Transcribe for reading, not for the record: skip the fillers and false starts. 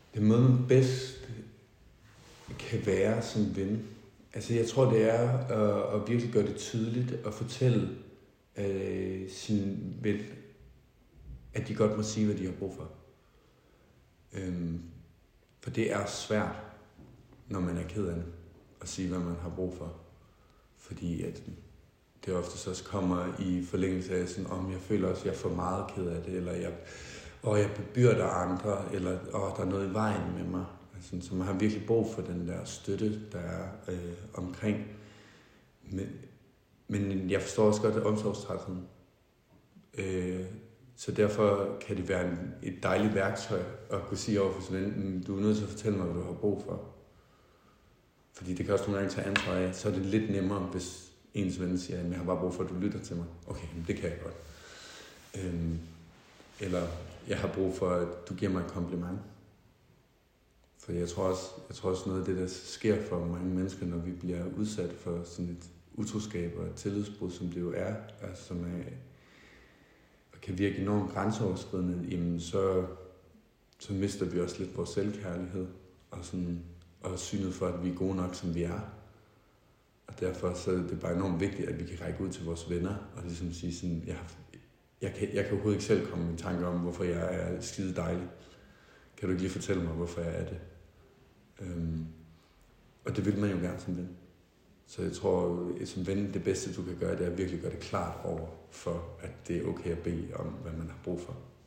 Den måde, man bedst kan være som ven. Altså, jeg tror, det er at virkelig gøre det tydeligt og fortælle sin ven, at de godt må sige, hvad de har brug for. For det er svært, når man er ked af det, at sige, hvad man har brug for. Fordi at det oftest også kommer i forlængelse af sådan, om jeg føler også, at jeg er for meget ked af det, eller jeg bebyrder andre, eller der er noget i vejen med mig. Altså, så man har virkelig brug for den der støtte, der er omkring. Men jeg forstår også godt omsorgstrætheden. Så derfor kan det være et dejligt værktøj at kunne sige over for sin ven, du er nødt til at fortælle mig, hvad du har brug for. Fordi det kan også nogle gange tage ansvar af. Så er det lidt nemmere, hvis ens ven siger, at jeg har bare brug for, at du lytter til mig. Okay, det kan jeg godt. Eller jeg har brug for, at du giver mig et kompliment. For jeg tror også noget af det, der sker for mange mennesker, når vi bliver udsat for sådan et utroskab og et tillidsbrud, som det jo er, altså som kan virke enormt grænseoverskridende, jamen så mister vi også lidt vores selvkærlighed og synet for, at vi er gode nok, som vi er. Og derfor så er det bare enormt vigtigt, at vi kan række ud til vores venner og ligesom sige sådan, jeg kan overhovedet ikke selv komme i tanke om, hvorfor jeg er skide dejlig. Kan du ikke lige fortælle mig, hvorfor jeg er det? Og det vil man jo gerne som ven. Så jeg tror, som ven, det bedste du kan gøre, det er at virkelig gøre det klart over for, at det er okay at bede om, hvad man har brug for.